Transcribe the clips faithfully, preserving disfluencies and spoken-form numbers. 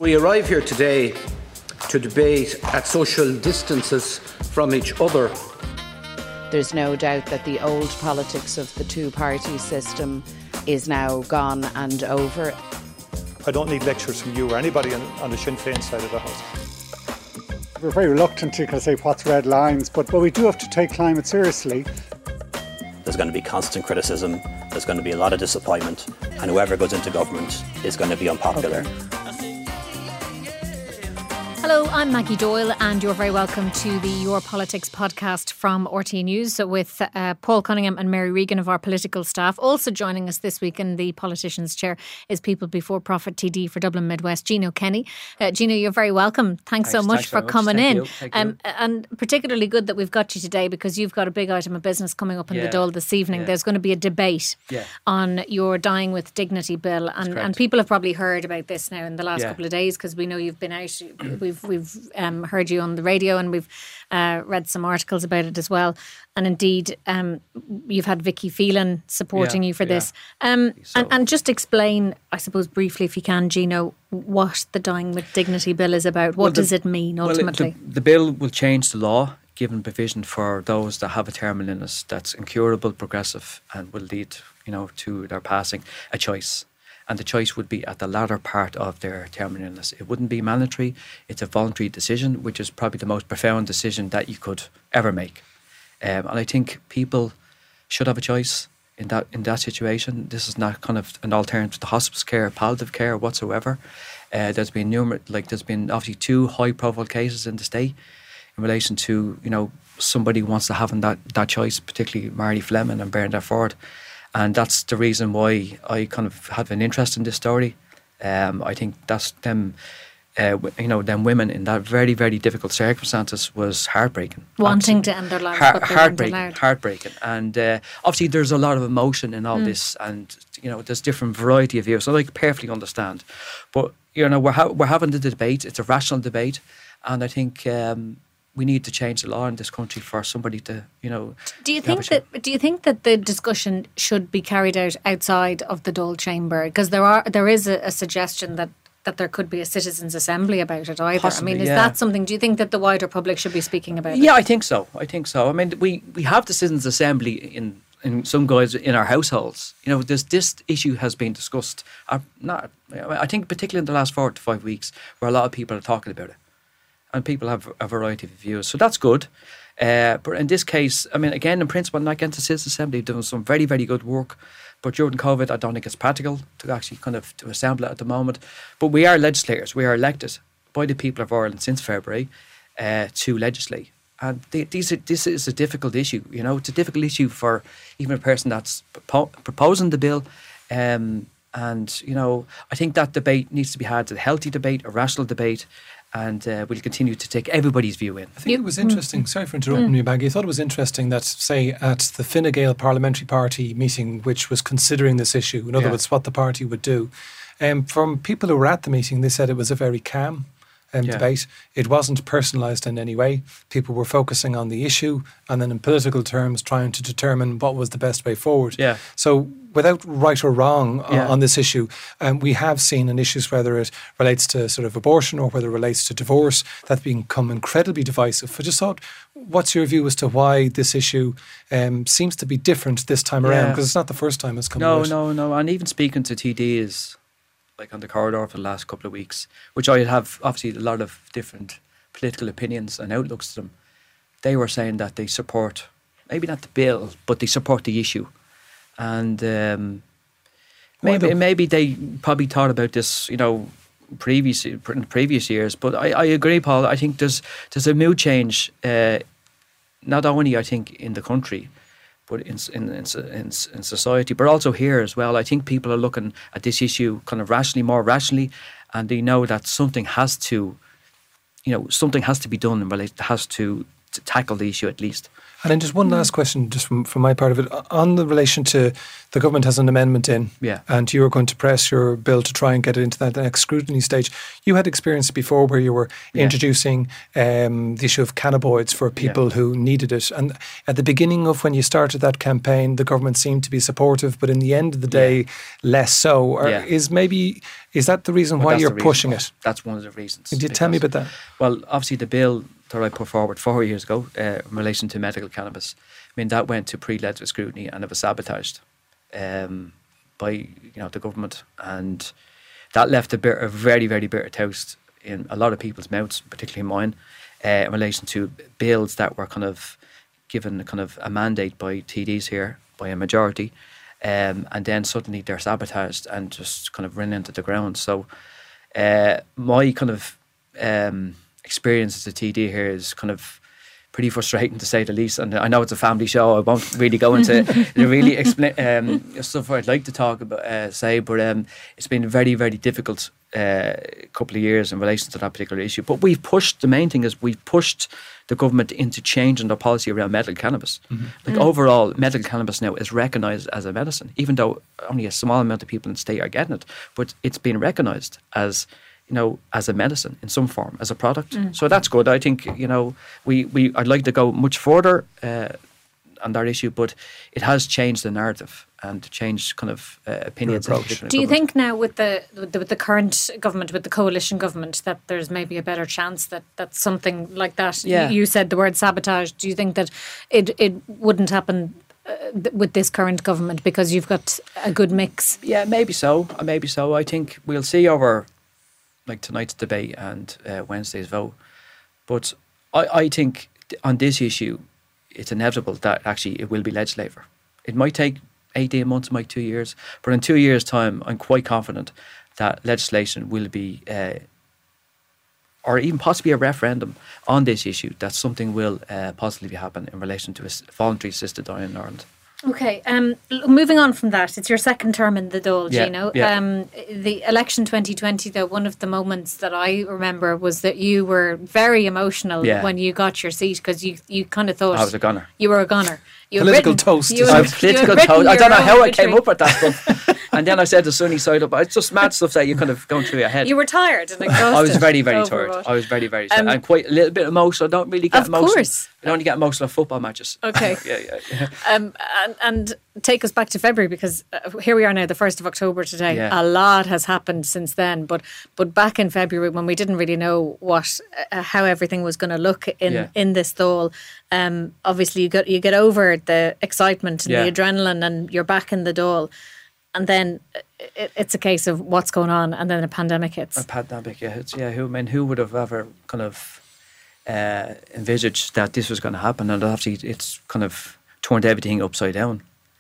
We arrive here today to debate at social distances from each other. There's no doubt that the old politics of the two-party system is now gone and over. I don't need lectures from you or anybody on, on the Sinn Féin side of the house. We're very reluctant to kind of say what's red lines, but, but we do have to take climate seriously. There's going to be constant criticism, there's going to be a lot of disappointment, and whoever goes into government is going to be unpopular. Okay. Hello, I'm Maggie Doyle and you're very welcome to the Your Politics podcast from R T É News with uh, Paul Cunningham and Mary Regan of our political staff. Also joining us this week in the Politicians' Chair is People Before Profit T D for Dublin Midwest, Gino Kenny. Uh, Gino, you're very welcome. Thanks, Thanks so much for coming Thank in. You. Thank um, you. And particularly good that we've got you today because you've got a big item of business coming up in yeah. the Dáil this evening. Yeah. There's going to be a debate yeah. on your Dying with Dignity bill, and, and people have probably heard about this now in the last yeah. couple of days because we know you've been out. We've we've um, heard you on the radio and we've uh, read some articles about it as well. And indeed, um, you've had Vicky Phelan supporting yeah, you for yeah. this. Um, so. and, and just explain, I suppose, briefly, if you can, Gino, what the Dying with Dignity bill is about. What well, the, does it mean ultimately? Well, the, the bill will change the law, giving provision for those that have a terminal illness that's incurable, progressive, and will lead, you know, to their passing, a choice. And the choice would be at the latter part of their terminal illness. It wouldn't be mandatory. It's a voluntary decision, which is probably the most profound decision that you could ever make. Um, and I think people should have a choice in that in that situation. This is not kind of an alternative to hospice care, palliative care whatsoever. Uh, there's been numerous, like there's been obviously two high-profile cases in the state in relation to, you know, somebody who wants to have that that choice, particularly Marty Fleming and Bernadette Ford. And that's the reason why I kind of have an interest in this story. Um, I think that's them, uh, you know, them women in that very, very difficult circumstances was heartbreaking. Wanting Absolutely. to end their lives, Heart, but they heartbreaking, weren't allowed. heartbreaking. And uh, obviously there's a lot of emotion in all mm. this, and you know, there's different variety of views. So I perfectly understand. But you know, we're ha- we're having the debate. It's a rational debate, and I think. Um, We need to change the law in this country for somebody to, you know. Do you think that? Do you think that the discussion should be carried out outside of the Dáil chamber? Because there are there is a, a suggestion that, that there could be a citizens' assembly about it either. Possibly, I mean, is yeah. that something? Do you think that the wider public should be speaking about yeah, it? Yeah, I think so. I think so. I mean, we, we have the citizens' assembly in in some guys in our households. You know, this this issue has been discussed. Uh, not, I think particularly in the last four to five weeks, where a lot of people are talking about it. And people have a variety of views. So that's good. Uh, but in this case, I mean, again, in principle, I'm not against the Citizens' Assembly, doing some very, very good work. But during COVID, I don't think it's practical to actually kind of to assemble it at the moment. But we are legislators. We are elected by the people of Ireland since February uh, to legislate. And they, these are, this is a difficult issue. You know, it's a difficult issue for even a person that's propo- proposing the bill. Um, and, you know, I think that debate needs to be had, a healthy debate, a rational debate. And uh, we'll continue to take everybody's view in. I think it was interesting, sorry for interrupting mm. you, Maggie, I thought it was interesting that, say, at the Fine Gael Parliamentary Party meeting, which was considering this issue, in other yeah. words, what the party would do, um, from people who were at the meeting, they said it was a very calm um, yeah. debate. It wasn't personalised in any way. People were focusing on the issue and then in political terms trying to determine what was the best way forward. Yeah. So without right or wrong yeah. on, on this issue, um, we have seen in issues, whether it relates to sort of abortion or whether it relates to divorce, that's become incredibly divisive. I just thought, what's your view as to why this issue um, seems to be different this time yeah. around? Because it's not the first time it's come No, out. no, no. And even speaking to T Ds, like on the corridor for the last couple of weeks, which I have obviously a lot of different political opinions and outlooks to them, they were saying that they support, maybe not the bill, but they support the issue. And um, maybe maybe they probably thought about this, you know, previous in previous years. But I, I agree, Paul. I think there's there's a mood change, uh, not only I think in the country, but in in, in in in society, but also here as well. I think people are looking at this issue kind of rationally, more rationally, and they know that something has to, you know, something has to be done, and it has to to tackle the issue at least. And then just one last question, just from, from my part of it, on the relation to the government has an amendment in, yeah. and you are going to press your bill to try and get it into that next scrutiny stage. You had experience before where you were yeah. introducing um, the issue of cannabinoids for people yeah. who needed it. And at the beginning of when you started that campaign, the government seemed to be supportive, but in the end of the day, yeah. less so. Or yeah. is maybe is that the reason well, why you're reason pushing why. it? That's one of the reasons. Did you tell me about that? Well, obviously the bill that I put forward four years ago uh, in relation to medical cannabis, I mean, that went to pre-legislative scrutiny and it was sabotaged um, by you know the government, and that left a, bit, a very, very bitter taste in a lot of people's mouths, particularly mine, uh, in relation to bills that were kind of given kind of a mandate by T Ds here, by a majority, um, and then suddenly they're sabotaged and just kind of run into the ground. So uh, my kind of um, experience as a T D here is kind of pretty frustrating to say the least, and I know it's a family show. I won't really go into the really explain um, stuff I'd like to talk about, uh, say, but um, it's been a very, very difficult uh, couple of years in relation to that particular issue. But we've pushed. The main thing is we've pushed the government into changing their policy around medical cannabis. Mm-hmm. Like mm. overall, medical cannabis now is recognised as a medicine, even though only a small amount of people in the state are getting it. But it's been recognised as, you know, as a medicine in some form, as a product. Mm. So that's good. I think, you know, we, we I'd like to go much further uh, on that issue, but it has changed the narrative and changed kind of uh, opinions. Do you government. think now with the, with the with the current government, with the coalition government, that there's maybe a better chance that, that something like that, yeah. you said the word sabotage, do you think that it, it wouldn't happen uh, with this current government because you've got a good mix? Yeah, maybe so. Maybe so. I think we'll see over like tonight's debate and uh, Wednesday's vote. But I, I think on this issue, it's inevitable that actually it will be legislated. It might take eighteen months, it might two years. But in two years' time, I'm quite confident that legislation will be, uh, or even possibly a referendum on this issue, that something will uh, possibly happen in relation to a voluntary assisted dying in Ireland. Okay, um, moving on from that, it's your second term in the Dáil, yeah, Gino. Yeah. Um, the election twenty twenty, though, one of the moments that I remember was that you were very emotional yeah. when you got your seat, because you, you kind of thought... I was a gunner. You were a gunner. You political written, toast. You I was political toast. I don't know how I came up with that stuff. And then I said the sunny side up. It's just mad stuff that you kind of going through your head. You were tired and exhausted. I was very, very tired. I was very, very tired. Um, I'm quite a little bit emotional. I don't really get of emotional. Of course. I only get emotional at football matches. Okay. yeah, yeah, yeah. Um, and, and take us back to February, because uh, here we are now, the first of October today. Yeah. A lot has happened since then. But but back in February, when we didn't really know what uh, how everything was going to look in, yeah. in this Dáil, um, obviously you get, you get over the excitement and yeah. the adrenaline and you're back in the Dáil. And then it, it's a case of what's going on, and then a pandemic hits. A pandemic, yeah. It's, yeah who, I mean, who would have ever kind of uh, envisaged that this was going to happen? And obviously it's kind of turned everything upside down.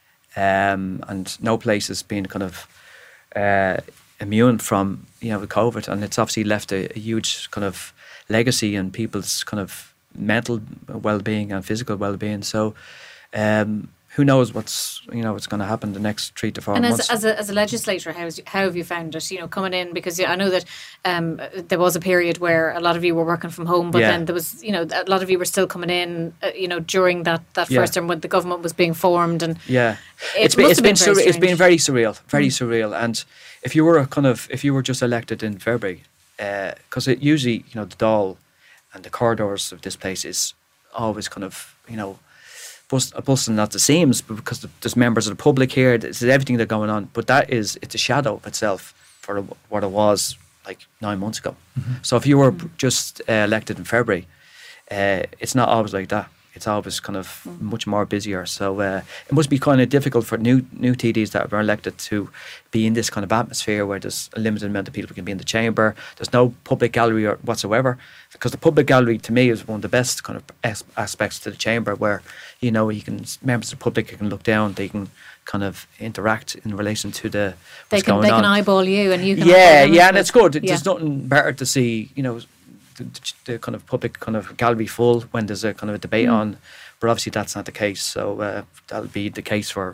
Um, and no place has been kind of uh, immune from, you know, the COVID. And it's obviously left a, a huge kind of legacy in people's kind of mental well-being and physical well-being. So... Um, who knows what's you know what's going to happen the next three to four and months. And as, as, a, as a legislator, how, is, how have you found it, you know, coming in? Because I know that um, there was a period where a lot of you were working from home, but yeah. then there was, you know, a lot of you were still coming in, uh, you know, during that, that yeah. first term when the government was being formed. And yeah, it it's been it's been, been surre- it's been very surreal, very mm. surreal. And if you were a kind of if you were just elected in February, because uh, it usually you know the Dáil and the corridors of this place is always kind of you know. busting at the seams because there's members of the public here, there's everything that's going on, but that is it's a shadow of itself for what it was like nine months ago. Mm-hmm. So if you were just uh, elected in February, uh, it's not always like that. It's always kind of mm-hmm. much more busier. So uh, it must be kind of difficult for new new T Ds that were elected to be in this kind of atmosphere where there's a limited amount of people who can be in the chamber. There's no public gallery or whatsoever, because the public gallery to me is one of the best kind of as- aspects to the chamber, where you know you can members of the public can look down, they can kind of interact in relation to the what's they can going they on. can eyeball you and you can yeah yeah and it's good. Yeah. There's nothing better to see you know the, the kind of public kind of gallery full when there's a kind of a debate mm. on, but obviously that's not the case. So uh, that'll be the case for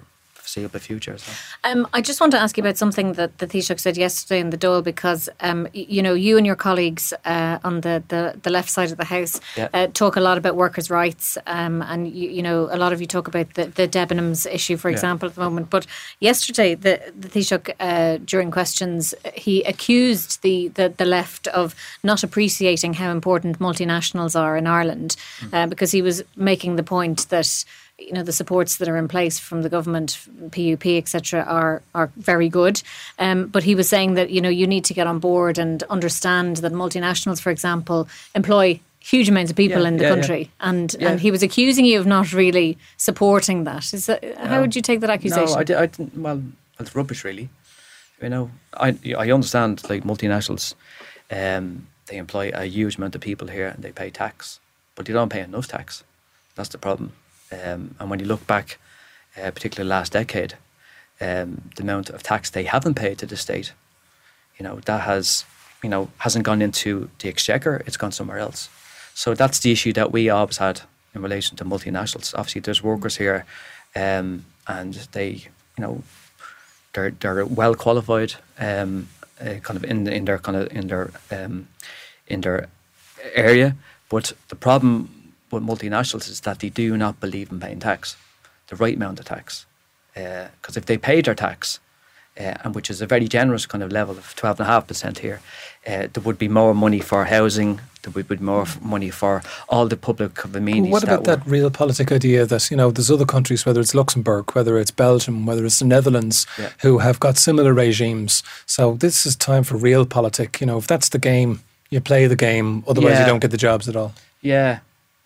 foreseeable future as well. Um, I just want to ask you about something that the Taoiseach said yesterday in the Dáil, because um, y- you know, you and your colleagues uh, on the, the, the left side of the House Yeah. uh, talk a lot about workers' rights, um, and you, you know, a lot of you talk about the, the Debenhams issue, for Yeah. example, at the moment. But yesterday, the, the Taoiseach, uh, during questions, he accused the, the, the left of not appreciating how important multinationals are in Ireland, mm. uh, because he was making the point that, you know, the supports that are in place from the government, P U P, et cetera, are are very good. Um, but he was saying that, you know, you need to get on board and understand that multinationals, for example, employ huge amounts of people Yeah, in the yeah, country, yeah. and Yeah. and he was accusing you of not really supporting that. Is that how No. would you take that accusation? No, I, di- I didn't. Well, it's rubbish, really. You know, I I understand, like, multinationals, um, they employ a huge amount of people here and they pay tax, but they don't pay enough tax. That's the problem. Um, and when you look back, uh, particularly last decade, um, the amount of tax they haven't paid to the state, you know, that has, you know, hasn't gone into the exchequer, it's gone somewhere else. So that's the issue that we always had in relation to multinationals. Obviously, there's workers here, um, and they, you know, they're they're well qualified, um, uh, kind of in in their kind of in their um, in their area. But the problem with multinationals is that they do not believe in paying tax, the right amount of tax. Because uh, if they paid their tax, uh, and which is a very generous kind of level of twelve point five percent here, uh, there would be more money for housing, there would be more f- money for all the public amenities. What about that, that realpolitik idea that, you know, there's other countries, whether it's Luxembourg, whether it's Belgium, whether it's the Netherlands, Yeah. who have got similar regimes. So this is time for realpolitik. You know, if that's the game, you play the game, otherwise Yeah. you don't get the jobs at all. Yeah.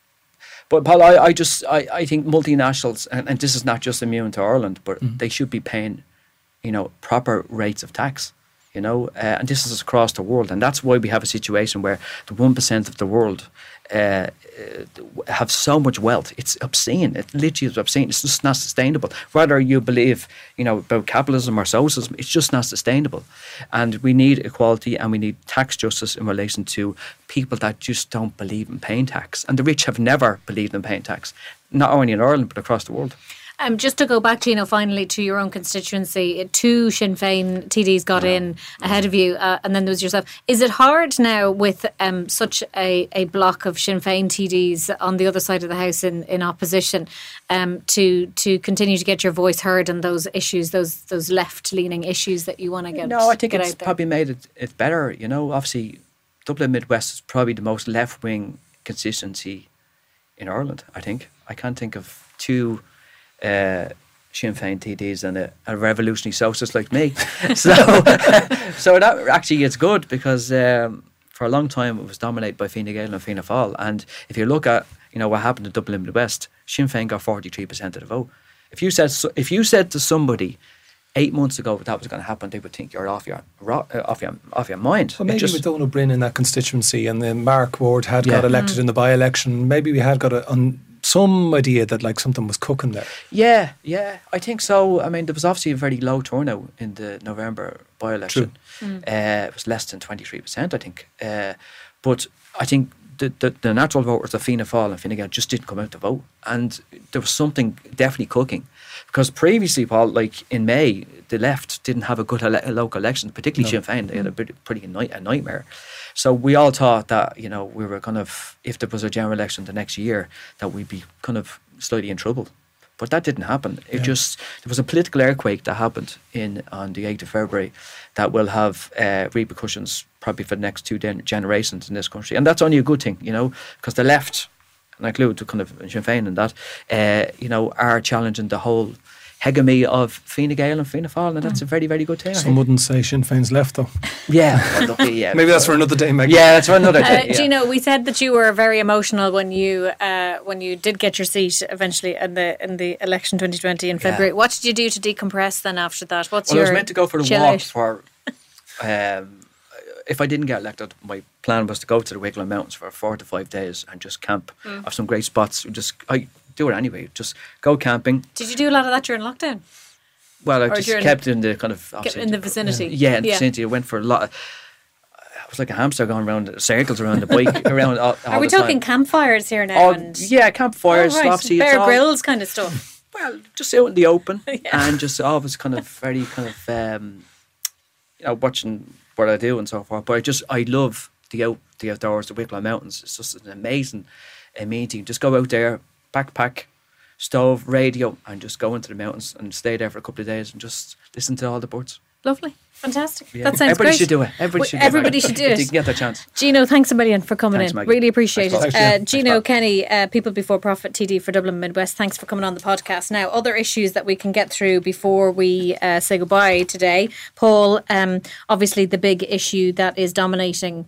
But Paul, I, I just I, I think multinationals, and, and this is not just immune to Ireland, but Mm. they should be paying, you know, proper rates of tax, you know, uh, and this is across the world, and that's why we have a situation where the one percent of the world uh, uh, have so much wealth. It's obscene. It literally is obscene. It's just not sustainable. Whether you believe, you know, about capitalism or socialism, it's just not sustainable. And we need equality and we need tax justice in relation to people that just don't believe in paying tax. And the rich have never believed in paying tax, not only in Ireland, but across the world. Um, just to go back, Gino, finally to your own constituency, two Sinn Féin T Ds got in ahead of you, uh, and then there was yourself. Is it hard now with um, such a, a block of Sinn Féin T Ds on the other side of the House in, in opposition um, to to continue to get your voice heard on those issues, those those left-leaning issues that you want to get? No, I think get it's out there? probably made it, it better. You know, obviously, Dublin Midwest is probably the most left-wing constituency in Ireland, I think. I can't think of two uh, Sinn Féin T Ds and a, a revolutionary socialist like me. so so that actually is good, because um, for a long time it was dominated by Fine Gael and Fianna Fáil. And if you look at, you know, what happened in Dublin Midwest, Sinn Féin got forty-three percent of the vote. If you said if you said to somebody eight months ago that was going to happen, they would think you're off your uh, off your off your mind. Well, maybe just, with Donald Bryn in that constituency, and then Mark Ward had Yeah. got elected Mm. in the by-election, maybe we had got a, un, some idea that like something was cooking there. Yeah, yeah, I think so. I mean, there was obviously a very low turnout in the November by-election. Mm. Uh, it was less than twenty-three percent, I think. Uh, but I think the, the, the natural voters of Fianna Fáil and Fine Gael just didn't come out to vote. And there was something definitely cooking. Because previously, Paul, like in May, the left didn't have a good ele- local election, particularly No. Sinn Féin. They had a pretty, pretty night, a nightmare. So we all thought that, you know, we were kind of, if there was a general election the next year, that we'd be kind of slightly in trouble. But that didn't happen. It Yeah. just, there was a political earthquake that happened in on the eighth of February that will have uh, repercussions probably for the next two den- generations in this country. And that's only a good thing, you know, because the left, and I include the kind of Sinn Féin in that, uh, you know, are challenging the whole hegemony of Fine Gael and Fianna Fáil, and that's a very, very good thing. I Some think. wouldn't say Sinn Féin's left though. Yeah, well, lucky, yeah. Maybe that's for another day, Meg. Yeah, that's for another Uh, day. yeah. Gino, we said that you were very emotional when you uh, when you did get your seat eventually in the in the election twenty twenty in February. Yeah. What did you do to decompress then after that? What's Well, I your was meant to go for the chill walk out? for. Um, if I didn't get elected, my plan was to go to the Wicklow Mountains for four to five days and just camp. Mm. I have some great spots. Just I do it anyway. Just go camping. Did you do a lot of that during lockdown? Well, I Or just during- kept in the kind of Kept obviously in the vicinity? Yeah, in the Yeah. vicinity. I went for a lot. Of, I was like a hamster going around circles around the bike around. All, all Are we the talking time. campfires here now? All, and yeah, campfires, oh, right. obviously. Bear it's all- Grylls kind of stuff. Well, just out in the open Yeah. and just always kind of very kind of, um, you know, watching what I do and so forth. But I just, I love the out, the outdoors, the Wicklow Mountains. It's just an amazing meeting. Just go out there, backpack, stove, radio, and just go into the mountains and stay there for a couple of days and just listen to all the birds. Lovely. Fantastic. Yeah. That sounds Everybody great. should do it. Everybody Well, should do everybody it. should do If it. you can get that chance. Gino, thanks a million for coming Thanks, in. Maggie. Really appreciate Thanks, it. Paul. Uh, Thanks, Gino Paul. Kenny, uh, People Before Profit T D for Dublin Midwest. Thanks for coming on the podcast. Now, other issues that we can get through before we uh, say goodbye today. Paul, um, obviously the big issue that is dominating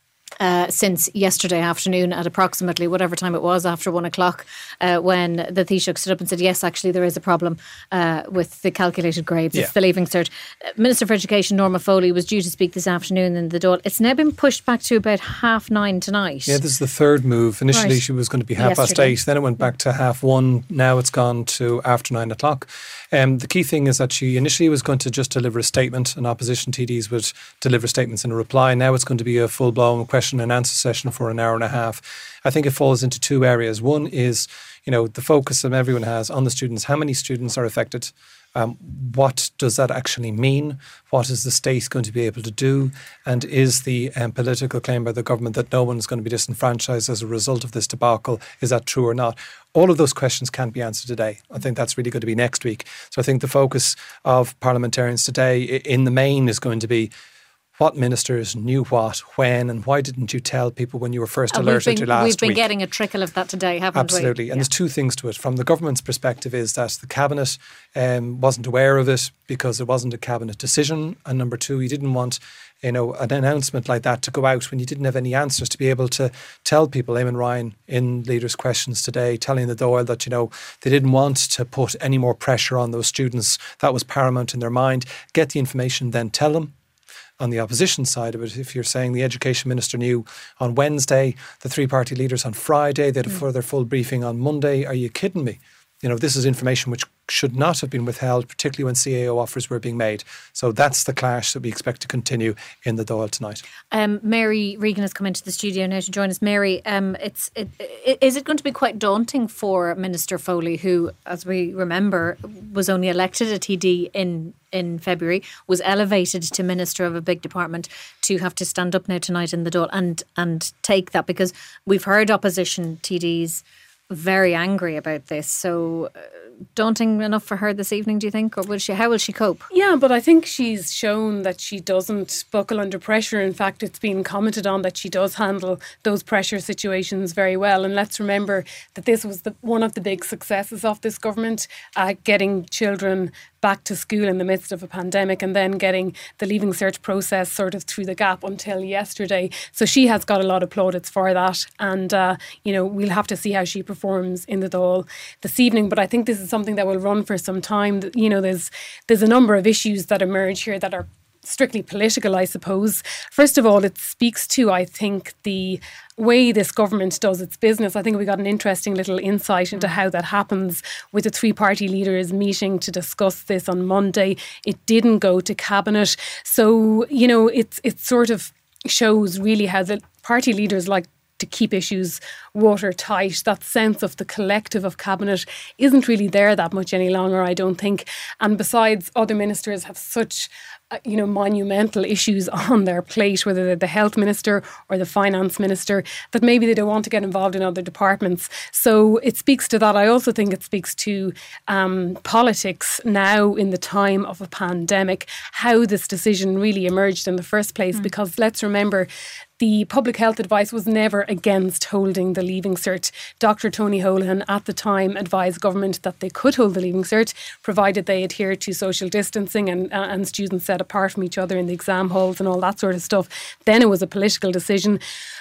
Uh, since yesterday afternoon at approximately whatever time it was, after one o'clock, uh, when the Taoiseach stood up and said, yes, actually there is a problem uh, with the calculated grades. Yeah. It's the Leaving Cert. Uh, Minister for Education Norma Foley was due to speak this afternoon in the Dáil. It's now been pushed back to about half nine tonight. Yeah, this is the third move. Initially, Right. she was going to be half past Yesterday. eight. Then it went back to half one. Now it's gone to after nine o'clock. Um, the key thing is that she initially was going to just deliver a statement, and opposition T Ds would deliver statements in a reply. Now it's going to be a full-blown question and answer session for an hour and a half. I think it falls into two areas. One is, you know, the focus that everyone has on the students. How many students are affected? Um, what does that actually mean? What is the state going to be able to do? And is the um, political claim by the government that no one is going to be disenfranchised as a result of this debacle, is that true or not? All of those questions can't be answered today. I think that's really going to be next week. So I think the focus of parliamentarians today i- in the main is going to be what ministers knew what, when, and why didn't you tell people when you were first And we've alerted been, to last we've been week? getting a trickle of that today, haven't Absolutely. we? And Yeah. there's two things to it. From the government's perspective is that the Cabinet um, wasn't aware of it because it wasn't a Cabinet decision. And number two, you didn't want, you know, an announcement like that to go out when you didn't have any answers, to be able to tell people, Eamon Ryan in Leaders' Questions today, telling the Dáil that, you know, they didn't want to put any more pressure on those students. That was paramount in their mind. Get the information, then tell them. On the opposition side of it, if you're saying the Education Minister knew on Wednesday, the three party leaders on Friday, they had a Mm. further full briefing on Monday, are you kidding me? You know, this is information which should not have been withheld, particularly when C A O offers were being made. So that's the clash that we expect to continue in the Dáil tonight. Um, Mary Regan has come into the studio now to join us. Mary, um, it's it, it, is it going to be quite daunting for Minister Foley, who, as we remember, was only elected a T D in in February, was elevated to Minister of a big department, to have to stand up now tonight in the Dáil and and take that? Because we've heard opposition T Ds very angry about this. So uh, daunting enough for her this evening, do you think? Or will she? How will she cope? Yeah, but I think she's shown that she doesn't buckle under pressure. In fact, it's been commented on that she does handle those pressure situations very well. And let's remember that this was the, one of the big successes of this government, uh, getting children back to school in the midst of a pandemic and then getting the Leaving Cert process sort of through the gap until yesterday. So she has got a lot of plaudits for that. And, uh, you know, we'll have to see how she performs in the Dáil this evening. But I think this is something that will run for some time. You know, there's there's a number of issues that emerge here that are strictly political, I suppose. First of all, it speaks to, I think, the way this government does its business. I think we got an interesting little insight into how that happens with the three party leaders meeting to discuss this on Monday. It didn't go to Cabinet. So, you know, it's it sort of shows really how the party leaders like to keep issues watertight. That sense of the collective of Cabinet isn't really there that much any longer, I don't think. And besides, other ministers have such uh, you know, monumental issues on their plate, whether they're the health minister or the finance minister, that maybe they don't want to get involved in other departments. So it speaks to that. I also think it speaks to um, politics now in the time of a pandemic, how this decision really emerged in the first place. Mm. Because let's remember, the public health advice was never against holding the Leaving Cert. Doctor Tony Holohan at the time advised government that they could hold the Leaving Cert, provided they adhered to social distancing and, uh, and students set apart from each other in the exam halls and all that sort of stuff. Then it was a political decision.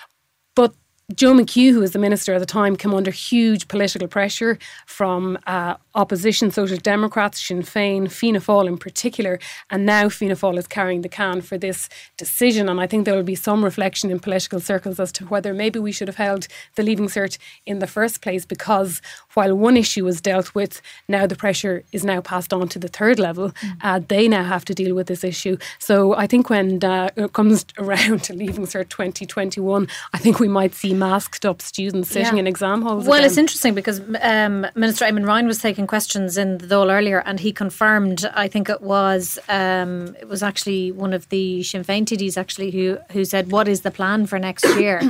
But Joe McHugh, who was the minister at the time, came under huge political pressure from uh, opposition Social Democrats, Sinn Féin, Fianna Fáil in particular, and now Fianna Fáil is carrying the can for this decision. And I think there will be some reflection in political circles as to whether maybe we should have held the Leaving Cert in the first place, because while one issue was dealt with, now the pressure is now passed on to the third level. Mm. Uh, they now have to deal with this issue. So I think when uh, it comes around to Leaving Cert twenty twenty-one, I think we might see masked up students sitting Yeah. in exam halls. Well, again. it's interesting because um, Minister Eamon Ryan was taking questions in the Dáil earlier, and he confirmed, I think it was um, it was actually one of the Sinn Féin T Ds actually who who said, what is the plan for next year?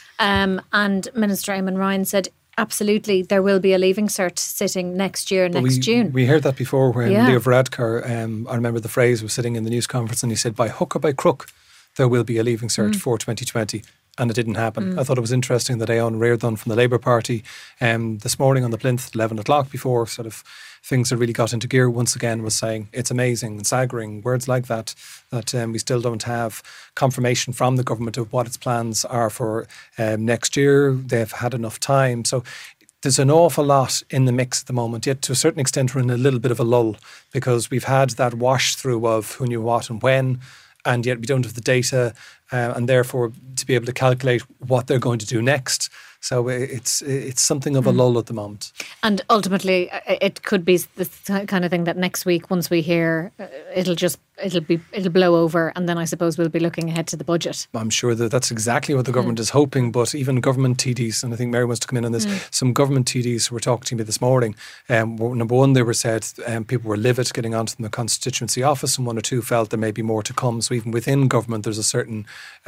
um, and Minister Eamon Ryan said, absolutely, there will be a leaving cert sitting next year, Well, next we, June. We heard that before when Yeah. Leo Varadkar, um, I remember the phrase, was sitting in the news conference and he said, by hook or by crook, there will be a leaving cert Mm. for twenty twenty. And it didn't happen. Mm. I thought it was interesting that Aon Reardon from the Labour Party um, this morning on the plinth at eleven o'clock, before sort of things had really got into gear, once again was saying it's amazing and staggering, words like that, that um, we still don't have confirmation from the government of what its plans are for um, next year. They've had enough time. So there's an awful lot in the mix at the moment, yet to a certain extent we're in a little bit of a lull because we've had that wash through of who knew what and when, and yet we don't have the data uh, and therefore to be able to calculate what they're going to do next. So it's it's something of a lull at the moment. And ultimately, it could be the kind of thing that next week, once we hear, it'll just it'll be it'll blow over, and then I suppose we'll be looking ahead to the budget. I'm sure that that's exactly what the government mm. is hoping. But even government T Ds, and I think Mary wants to come in on this, mm. some government T Ds who were talking to me this morning. Um, number one, they were said um, people were livid getting onto the constituency office, and one or two felt there may be more to come. So even within government, there's a certain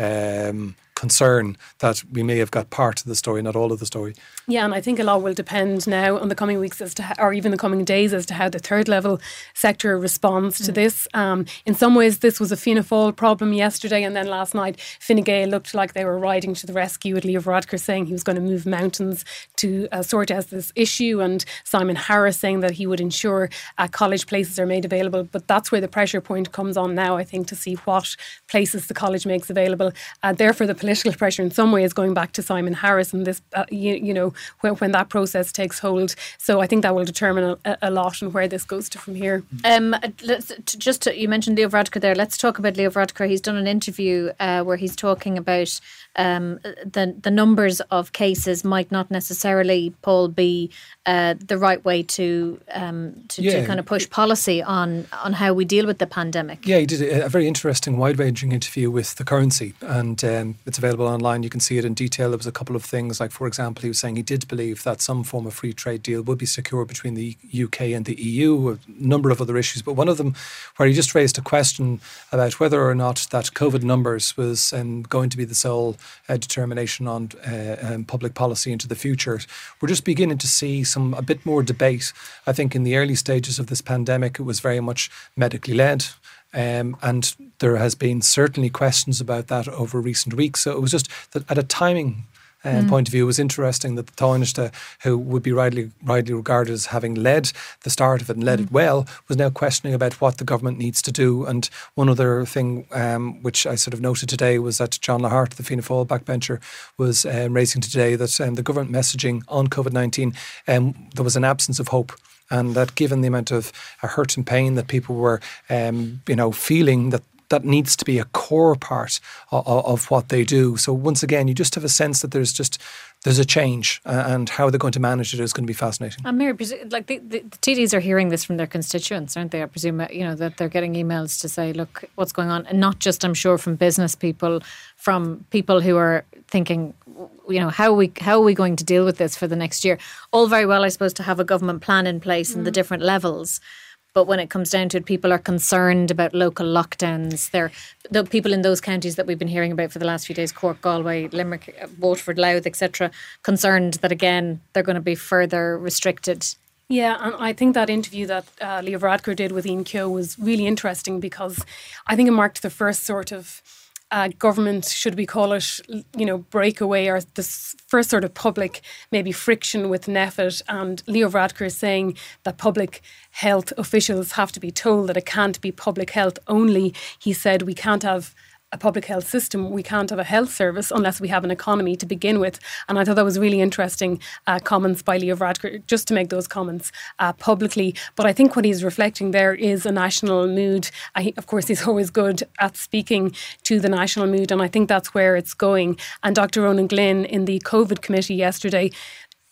Um, concern that we may have got part of the story, not all of the story. Yeah, and I think a lot will depend now on the coming weeks as to, how, or even the coming days as to how the third level sector responds mm. to this. Um, in some ways, this was a Fianna Fáil problem yesterday, and then last night, Fine Gael looked like they were riding to the rescue with Leo Varadkar saying he was going to move mountains to uh, sort out this issue, and Simon Harris saying that he would ensure uh, college places are made available. But that's where the pressure point comes on now, I think, to see what places the college makes available. Uh, therefore, the political pressure in some ways going back to Simon Harris and this, uh, you, you know, when, when that process takes hold. So I think that will determine a, a lot on where this goes to from here. Um, let's, just to, you mentioned Leo Varadkar there. Let's talk about Leo Varadkar. He's done an interview uh, where he's talking about um, the the numbers of cases might not necessarily, Paul, be uh, the right way to um, to, yeah. to kind of push policy on on how we deal with the pandemic. Yeah, he did a, a very interesting, wide-ranging interview with The Currency, and um, it's available online. You can see it in detail. There was a couple of things, like, for example, he was saying he did believe that some form of free trade deal would be secure between the U K and the E U, a number of other issues, but one of them where he just raised a question about whether or not that COVID numbers was um, going to be the sole uh, determination on uh, um, public policy into the future. We're just beginning to see some a bit more debate. I think in the early stages of this pandemic, it was very much medically led. Um, and there has been certainly questions about that over recent weeks. So it was just that at a timing uh, mm. point of view, it was interesting that the Taoiseach, who would be rightly, rightly regarded as having led the start of it and led mm. it well, was now questioning about what the government needs to do. And one other thing um, which I sort of noted today was that John Lahart, the Fianna Fáil backbencher, was um, raising today that um, the government messaging on COVID nineteen, um, there was an absence of hope. And that given the amount of uh, hurt and pain that people were, um, you know, feeling, that that needs to be a core part of, of what they do. So once again, you just have a sense that there's just there's a change, uh, and how they're going to manage it is going to be fascinating. And Mary, like the, the, the T Ds are hearing this from their constituents, aren't they? I presume, you know, that they're getting emails to say, look, what's going on? And not just, I'm sure, from business people, from people who are thinking, you know, how are we how are we going to deal with this for the next year? All very well, I suppose, to have a government plan in place mm. in the different levels. But when it comes down to it, people are concerned about local lockdowns. They're, the people in those counties that we've been hearing about for the last few days, Cork, Galway, Limerick, Waterford, Louth, et cetera, concerned that, again, they're going to be further restricted. Yeah, and I think that interview that uh, Leo Varadkar did with Ian Keogh was really interesting, because I think it marked the first sort of Uh, government, should we call it, you know, breakaway, or this first sort of public maybe friction with N E F I T. And Leo Varadkar is saying that public health officials have to be told that it can't be public health only. He said we can't have a public health system, we can't have a health service unless we have an economy to begin with. And I thought that was really interesting uh, comments by Leo Varadkar, just to make those comments uh, publicly. But I think what he's reflecting there is a national mood. I, of course, he's always good at speaking to the national mood, and I think that's where it's going. And Doctor Ronan Glynn in the COVID committee yesterday,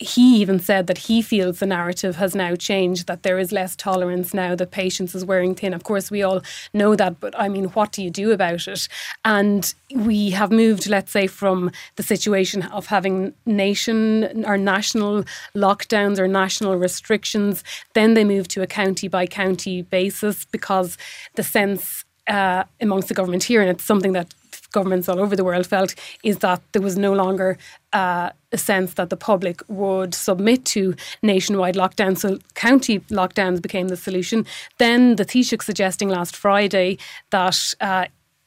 he even said that he feels the narrative has now changed, that there is less tolerance now, that patience is wearing thin. Of course, we all know that, but I mean, what do you do about it? And we have moved, let's say, from the situation of having nation or national lockdowns or national restrictions. Then they moved to a county by county basis, because the sense uh, amongst the government here, and it's something that governments all over the world felt, is that there was no longer uh, a sense that the public would submit to nationwide lockdowns. So county lockdowns became the solution. Then the Taoiseach suggesting last Friday that uh,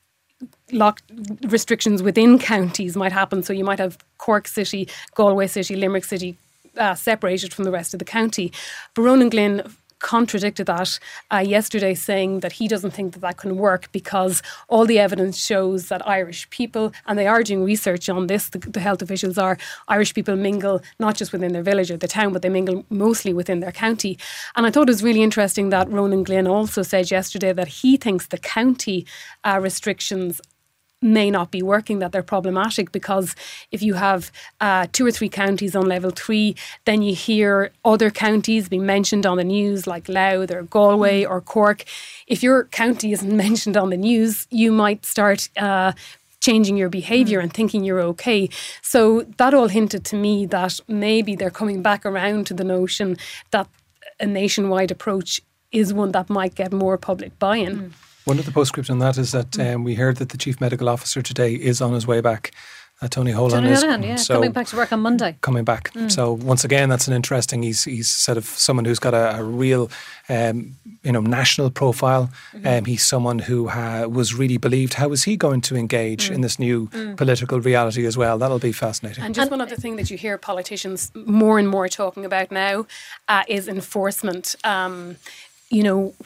lock restrictions within counties might happen. So you might have Cork City, Galway City, Limerick City uh, separated from the rest of the county. But Ronan Glynn contradicted that uh, yesterday, saying that he doesn't think that that can work, because all the evidence shows that Irish people, and they are doing research on this, the, the health officials are, Irish people mingle not just within their village or the town, but they mingle mostly within their county. And I thought it was really interesting that Ronan Glynn also said yesterday that he thinks the county uh, restrictions may not be working, that they're problematic, because if you have uh, two or three counties on level three, then you hear other counties being mentioned on the news, like Louth or Galway or Cork. If your county isn't mentioned on the news, you might start uh, changing your behaviour and thinking you're okay. So that all hinted to me that maybe they're coming back around to the notion that a nationwide approach is one that might get more public buy-in. Mm. One of the postscripts on that is that um, we heard that the Chief Medical Officer today is on his way back. Uh, Tony Holohan Tony is Holohan, yeah, so coming back to work on Monday. Coming back. Mm. So once again, that's an interesting, he's he's sort of someone who's got a, a real, um, you know, national profile. Mm-hmm. Um, he's someone who ha- was really believed. How is he going to engage mm. in this new mm. political reality as well? That'll be fascinating. And just and one other thing that you hear politicians more and more talking about now uh, is enforcement. Um, you know,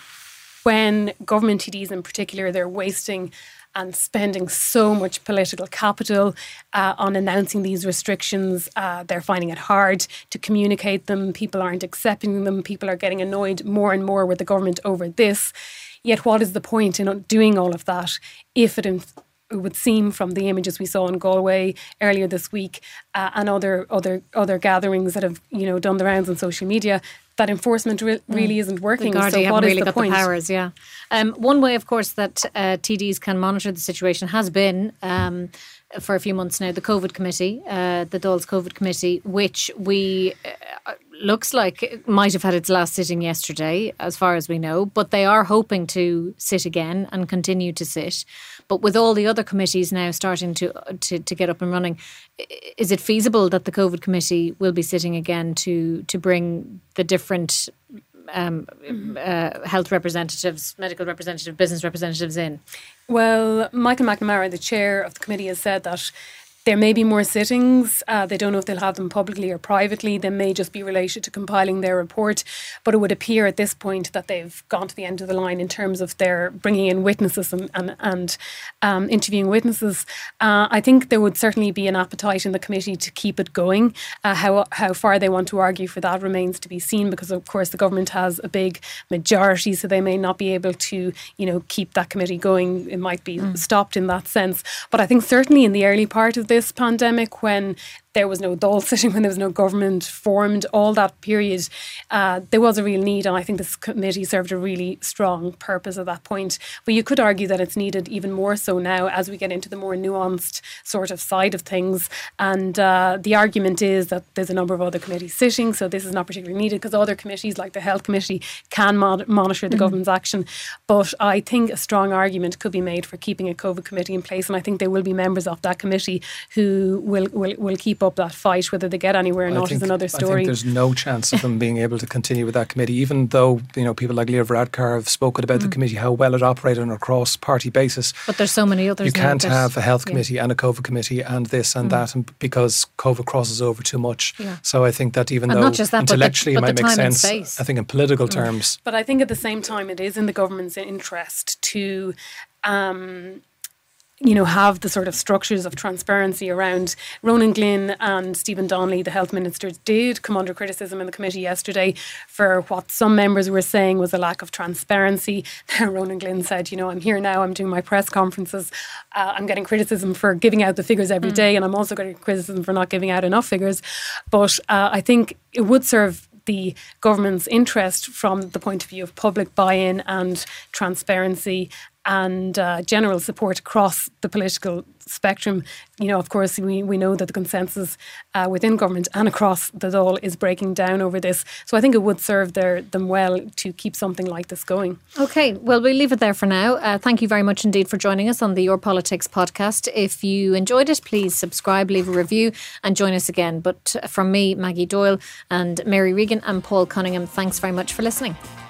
when government T Ds in particular, they're wasting and spending so much political capital uh, on announcing these restrictions. Uh, they're finding it hard to communicate them. People aren't accepting them. People are getting annoyed more and more with the government over this. Yet what is the point in doing all of that if it inf- it would seem from the images we saw in Galway earlier this week uh, and other other other gatherings that have, you know, done the rounds on social media, that enforcement re- really mm. isn't working. The Gardaí so haven't what really is the got point? the powers, yeah. Um, one way, of course, that uh, T Ds can monitor the situation has been um, for a few months now the COVID committee, uh, the Dáil's COVID committee, which we uh, looks like it might have had its last sitting yesterday, as far as we know, but they are hoping to sit again and continue to sit. But with all the other committees now starting to, to to get up and running, is it feasible that the COVID committee will be sitting again to to bring the different um, uh, health representatives, medical representatives, business representatives in? Well, Michael McNamara, the chair of the committee, has said that there may be more sittings. Uh, they don't know if they'll have them publicly or privately. They may just be related to compiling their report. But it would appear at this point that they've gone to the end of the line in terms of their bringing in witnesses and, and, and um, interviewing witnesses. Uh, I think there would certainly be an appetite in the committee to keep it going. Uh, how, how far they want to argue for that remains to be seen, because, of course, the government has a big majority, so they may not be able to, you know, keep that committee going. It might be mm. stopped in that sense. But I think certainly in the early part of this pandemic, when there was no Dáil sitting, when there was no government formed, all that period, uh, there was a real need, and I think this committee served a really strong purpose at that point. But you could argue that it's needed even more so now as we get into the more nuanced sort of side of things. And uh, the argument is that there's a number of other committees sitting, so this is not particularly needed because other committees like the Health Committee can mod- monitor the mm-hmm. government's action. But I think a strong argument could be made for keeping a COVID committee in place, and I think there will be members of that committee who will, will, will keep up that fight. Whether they get anywhere or I not think, is another story. I think there's no chance of them being able to continue with that committee, even though, you know, people like Leo Varadkar have spoken about mm. the committee, how well it operated on a cross-party basis. But there's so many others. You can't now, have a health committee yeah. and a COVID committee and this and mm. that, and because COVID crosses over too much. Yeah. So I think that even and though not just that, intellectually but the, it but might the make sense, I think in political mm. terms. But I think at the same time it is in the government's interest to um, you know, have the sort of structures of transparency around. Ronan Glynn and Stephen Donnelly, the health ministers, did come under criticism in the committee yesterday for what some members were saying was a lack of transparency. Ronan Glynn said, you know, I'm here now, I'm doing my press conferences, uh, I'm getting criticism for giving out the figures every mm. day, and I'm also getting criticism for not giving out enough figures. But uh, I think it would serve the government's interest from the point of view of public buy-in and transparency and uh, general support across the political spectrum. You know, of course, we, we know that the consensus uh, within government and across the Dáil is breaking down over this. So I think it would serve their, them well to keep something like this going. OK, well, we'll leave it there for now. Uh, thank you very much indeed for joining us on the Your Politics podcast. If you enjoyed it, please subscribe, leave a review and join us again. But from me, Maggie Doyle, and Mary Regan and Paul Cunningham, thanks very much for listening.